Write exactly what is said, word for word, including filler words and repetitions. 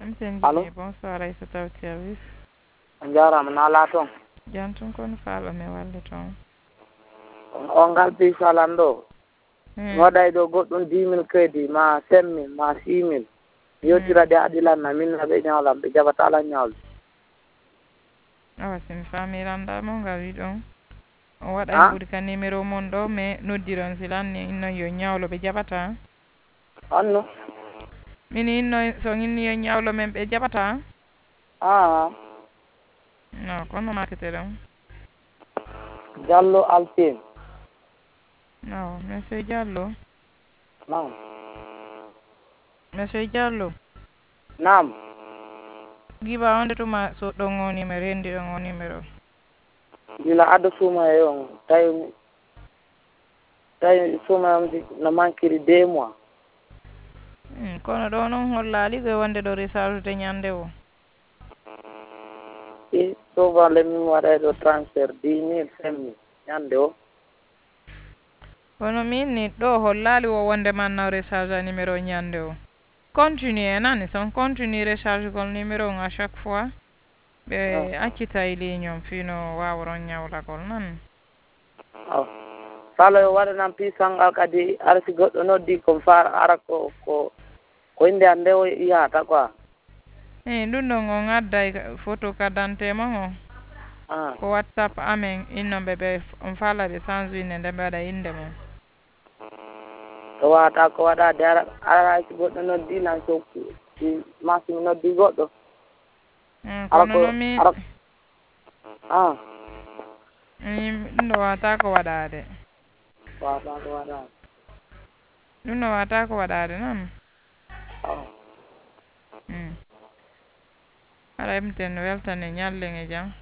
Mten Allo, Guinée, bonsoir Aïssata au service. on jarama nala toon. Jam tan kono faalo mi walle toon. On ngal pi salan ɗo. Mi Hmm. waɗay ɗo goɗɗum dix mille crédit ma cinq mille ma six mille. Mi Hmm. yettira ɗe aɗilanna min ɓe ñawlam ɓe jaɓata ala ñawde. Awa simi famirandamo ngawi ɗon. O waɗa en Han ɓuri ka numéro mon ɗo mais noddiron silanni innon yo ñawlo ɓe jaɓata. honno? Min inno so inni yo ñawlo men ɓe jaɓata. An Non kono makete ɗon. Diallo Altine. Non monsieur Diallo. Naam. Monsieur Diallo. Naam. Giba onde tuma soɗɗon o numéro rendi ɗon o numéro. Gila adda suuma e on tawi tawi suuma on no manquiri deux mois. Hmm. Kono ɗo noon hollali koye wonde ɗo recharge de ñande o. I souvent le min waɗay ɗo transfert dix mille cinq mille ñande o. Kono min ni ɗo hollali o wonde manna o recharge a numéro ñande o. Continue nani son continue recharge gol numéro on à chaque fois ɓe accita e ligne on fino wawron ñawlagol nan. aw salo yo waɗanan puissant ngal kadi ara si goɗɗo noddi ko far ara ko ko ko inde an nde o yahata quoi. eyi ɗum ɗon on adday photo carte d'identité mon o an ko whatsapp amen innoɓe ɓe on faala ɓe change inde nde ɓe waɗa inde mum. to wawata ko waɗade ara ara si goɗɗo noddi nan so si masimi noddi goɗɗo Hmm. ara Kono ko noon min ara an min ɗum ɗo wawata ko waɗade. wawata ko waɗade. ɗum ɗo wawata ko waɗade noon. aw Hmm. Aɗa emten weltane ñallen e jam.